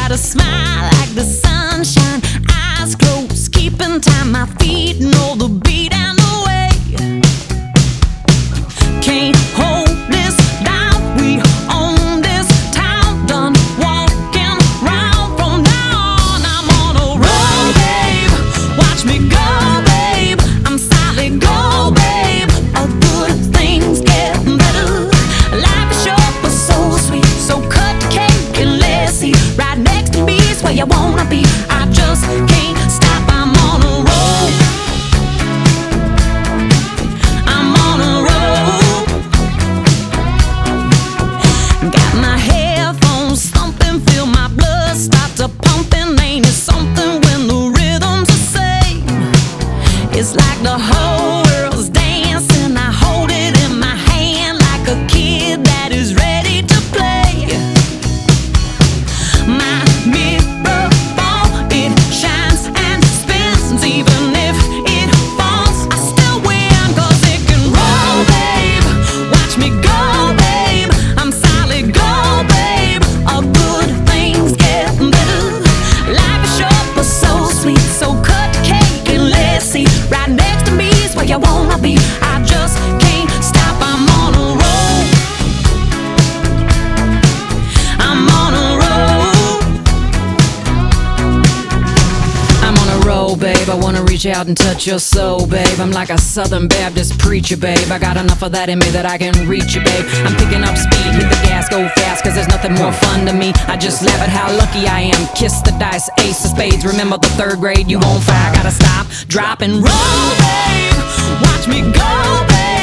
got a smile like the sunshine, eyes closed, keeping time, my feet know the beat and the way. Can't hold this down, we own this town, done walking round from now on. I'm on a roll, babe, watch me go, babe, I'm solid gold, babe, all good things get better. Life is short but so sweet, so cut the cake and let's eat. Right next to me is where you wanna be, I just can't stop, I'm on a roll, I'm on a roll. Got my headphones thumping, feel my blood start to pumping. Ain't it something when the rhythm's the same? It's like the whole world's dancing, I hold it in my hand like a kid that is ready to play. My mirror ball, it shines and spins, even if it falls, I still win, 'cause it can roll, babe, watch me go, babe, I'm solid gold, babe, all good things get better. Life is short but so sweet, so cut the cake and let's see. Right next to me is where you wanna be, I just can't stop, I'm on a roll, I'm on a roll, I'm on a roll, babe, I wanna reach out and touch your soul, babe, I'm like a Southern Baptist preacher, babe, I got enough of that in me that I can reach you, babe. I'm picking up speed, hit the gas, go fast, 'cause there's nothing more fun to me. I just laugh at how lucky I am, kiss the dice, ace of spades, remember the third grade, you on fire, gotta stop, drop and roll, babe, watch me go, babe,